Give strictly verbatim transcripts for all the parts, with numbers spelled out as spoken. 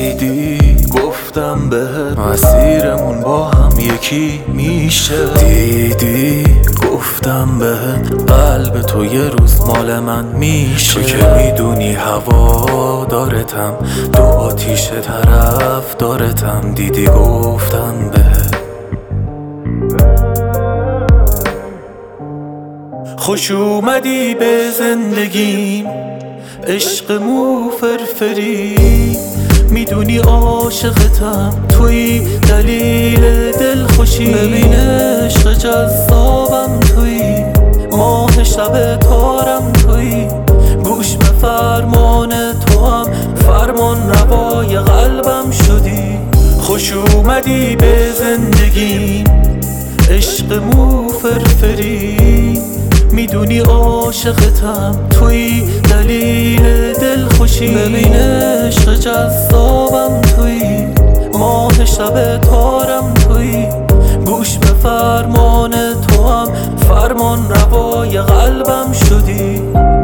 دیدی گفتم بهت مسیرمون با هم یکی میشه. دیدی گفتم بهت قلب تو یه روز مال من میشه. تو که میدونی هوا دارتم، دو آتیش طرف دارتم. دیدی گفتم بهت خوش اومدی به زندگیم، عشق مو فرفری. میدونی عاشقتم، توی دلیل دل خوشی. ببین عشق جذابم توی، ماه شب تارم توی. گوش به فرمان تو هم، فرمان روای قلبم شدی. خوش اومدی به زندگیم، عشق مو فرفری. میدونی عاشقتم، توی دلیل دل خوشی. ببین عشق جذابم توی، ماه شب تارم توی. گوش به فرمان تو هم، فرمان روای قلبم شدی.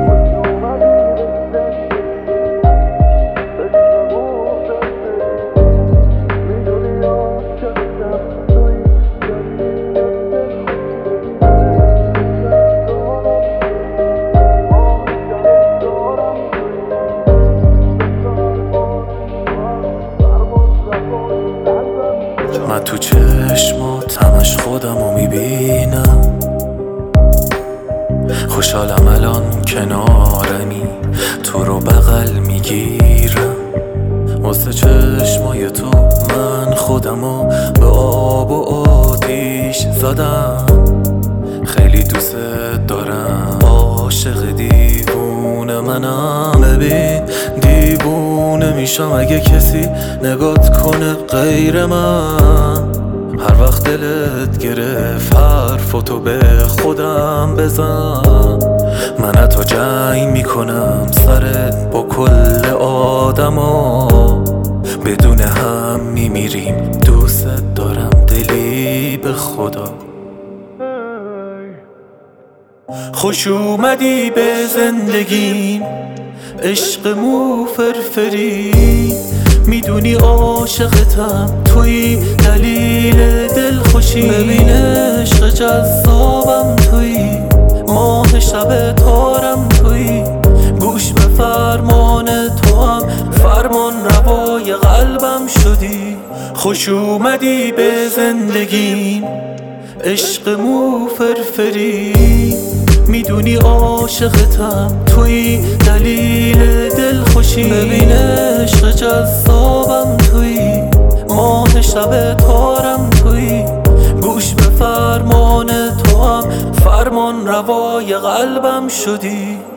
من تو چشمات همش خودمو میبینم، خوشحالم الان کنارمی، تو رو بغل میگیرم. واسه چشمای تو من خودمو به آب و آتیش زدم. خیلی دوست دارم، عاشق دیوونه منم. ببین دیوونه میشم اگه کسی نگات کنه غیر من. هر وقت دلت گرفت حرفاتو به خودم بزن. من حتی جنگ میکنم سرت با کل آدما. بدون هم میمیریم، دوست دارم دلی به خدا. خوش اومدی به زندگیم، عشق مو فرفری. میدونی عاشقتم، توی دلیل دل خوشی. ببین عشق جذابم توی، ماه شب تارم توی. گوش به فرمان تو هم، فرمان روای قلبم شدی. خوش اومدی به زندگیم، عشق مو فرفری. میدونی عاشقتم، توی دلیل دل خوشی. ببین عشق جذابم توی، ماه شب تارم توی. گوش به فرمان تو هم، فرمان روای قلبم شدی.